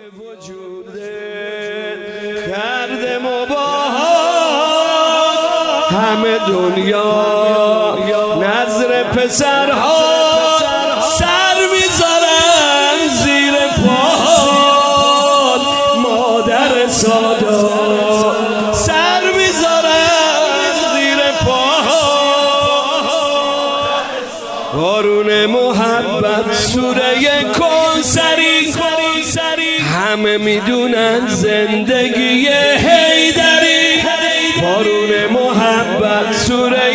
وجود کرده مباها همه دنیا نظر پسرها سر میذارن زیر پاهات مادر سادا سر میذارن زیر پاهات بارون محبت سوره کوثری همه میدونن زندگی حیدری بارون محبت سوره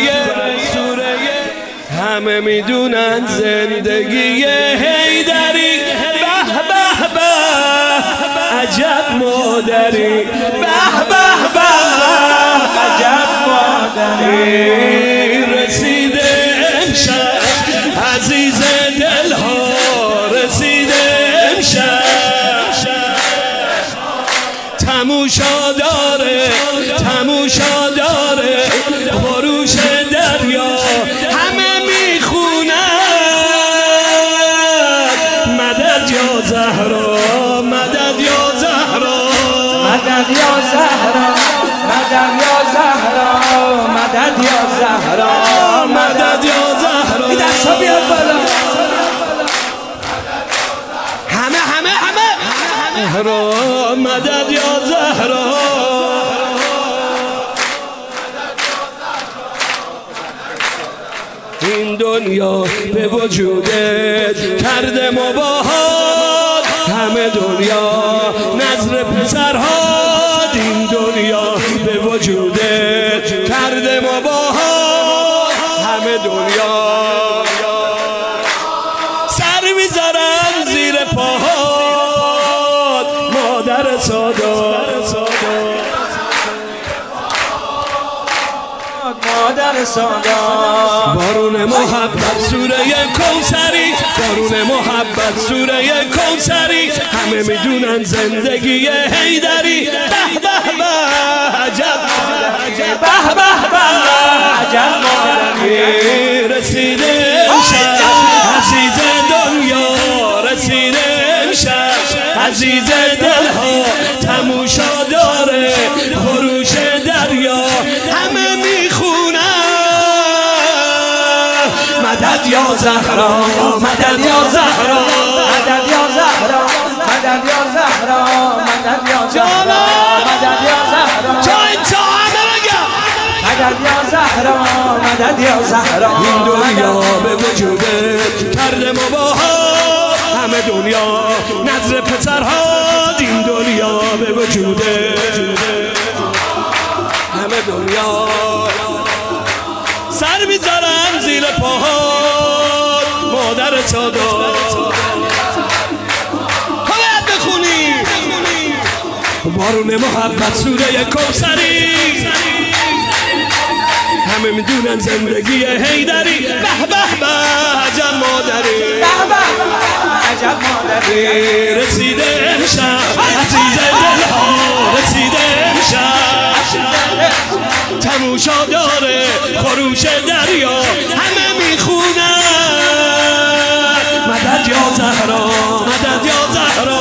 همه میدونن زندگی حیدری به به به عجب مادری به به به عجب مادری رسیده امشب عزیز دلها رسیده امشب تموشا داره خروش دریا همه میخونن مدد یا زهرا مدد یا زهرا مدد یا زهرا مدد یا زهرا مدد یا زهرا مدد یا زهرا این دستا بیاد بالا همه مدد یا زهرا این دنیا به وجودت کرده مباهات همه دنیا نظر پسرهات این دنیا به وجودت کرده مباهات همه دنیا سر میذارن زیر پاهات مادر سادا مادر سادا بارون محبت سوره کوثری بارون محبت سوره کوثری همه میدونن زندگی حیدری به به به عجب به به به عجب مادری رسیده امشب عزیز دنیا رسیده امشب عزیز دلها تموشا داره خروش دریا همه مدد یا زهرا مدد یا زهرا مدد یا زهرا مدد یا زهرا مدد یا زهرا مدد یا زهرا مدد یا زهرا مدد یا زهرا این دنیا به وجودت کرده مباهات همه دنیا نظر پسرها این دنیا به وجودت همه دنیا سر میذارن زیر پاهات مادر سادا باید بخونی بارون محبت سوره کوثری همه میدونن زندگی حیدری به به به عجب مادری به به عجب مادری رسیده امشب عزیز دلها رسیده امشب تموشا داره خروش دریا همه میخونن مدد یا زهرا مدد یا زهرا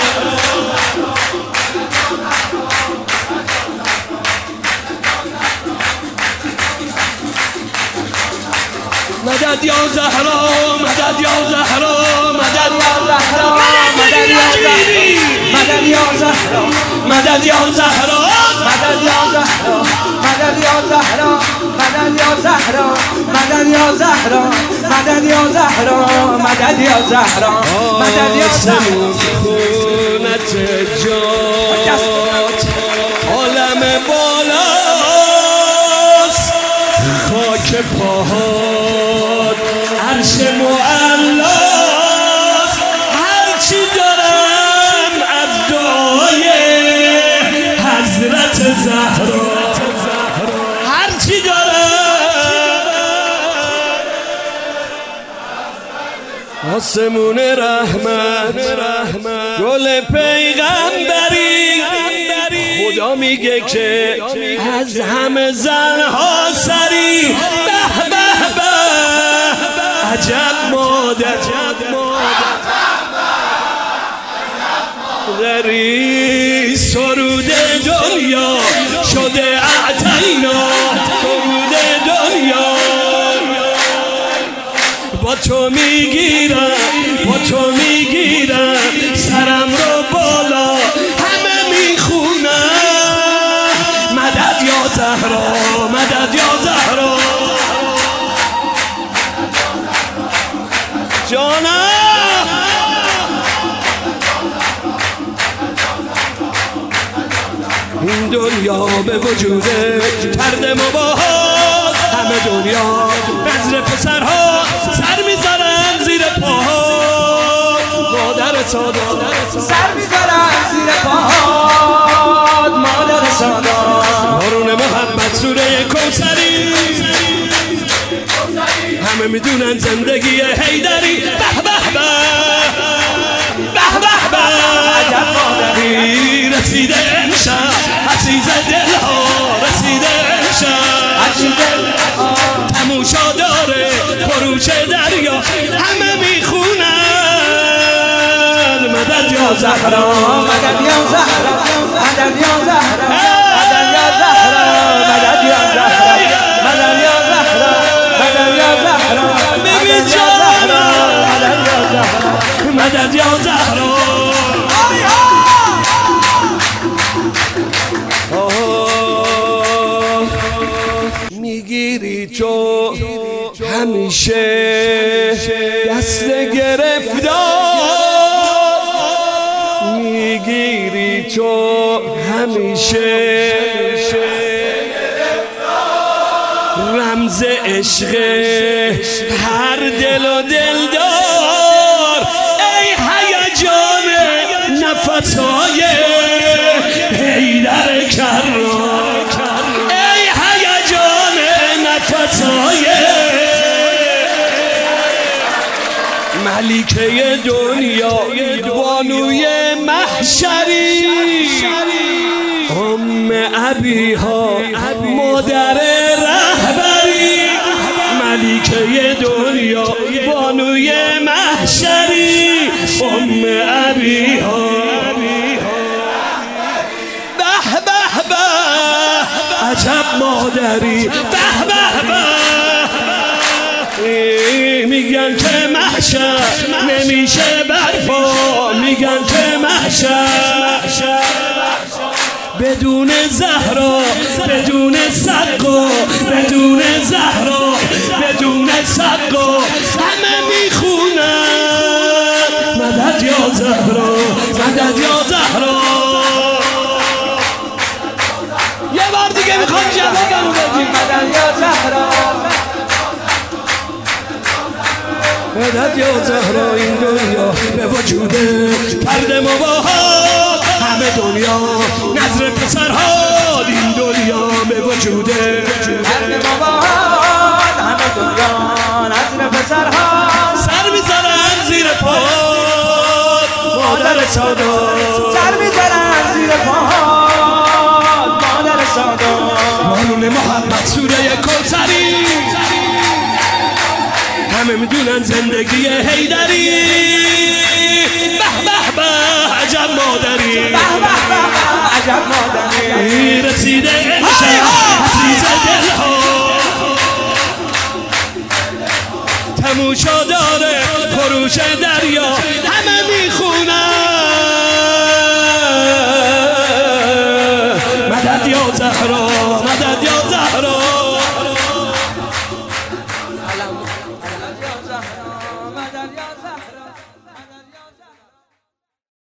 مدد یا زهرا مدد یا زهرا مدد یا زهرا مدد یا زهرا مدد یا زهرا مدد یا زهرا مدد یا زهرا مدد یا زهرا مدد یا زهرا مدد یا زهرا مدد یا زهرا مدد یا زهرا خونت جات عالم بالاست خاک پاهات عرش معلاست هرچی دارم از دعای حضرت زهرا هرچی دارم آسمون رحمت گل پیغمبری خدا میگه که از همه زنها سری به به به عجب مادر غری سرود دنیا شده اعتینا سرود دنیا با تو میگیرم سرم رو بالا همه میخونم مدد یا زهرا مدد یا زهرا جانم این دنیا به وجوده کرده مباهات همه دنیا نظر پسرها سر میذارن زیر پاهات مادر سادات سر میذارن زیر پاهات مادر سادات بارون محبت سوره کوثری همه میدونن زندگی حیدری به به به به به به رسیده امشب عزیز دلها رسیده امشب تموشا داره خروش دریا همه میخونن مدد یا زهرا مدد یا زهرا مدد یا زهرا مدد یا زهرا مدد یا زهرا مدد یا زهرا مدد یا زهرا ببین جانم مدد یا زهرا میگیری تو همیشه دست گرفتار میگیری تو همیشه رمز عشق هر دل و دلدار ای هیجان نفسهای حیدر کرار ای هیجان نفسهای ملیکه دنیا بانوی محشری ام ابیها مادر رهبری ملیکه دنیا بانوی محشری ام ابیها به به به عجب مادری به به به میگن که محشر نمیشه برپا میگن که محشر بدون زهرا بدون سقا بدون زهرا بدون سقا همه میخونن مدد یا زهرا مدد یا زهرا یه بار دیگه میخوام جوابمو بدیم مدد یا زهرا مدد یا زهرا این دنیا به وجوده کرده مباهات همه دنیا نظر پسرها این دنیا به وجوده کرده مباهات همه دنیا نظر پسرها سر میذارن زیر پات مادر سادات سر میذارن زیر پاهات مادر سادات بارون محبت سوره کوثری همه میدونن زندگی حیدری به به به عجب مادری به به به عجب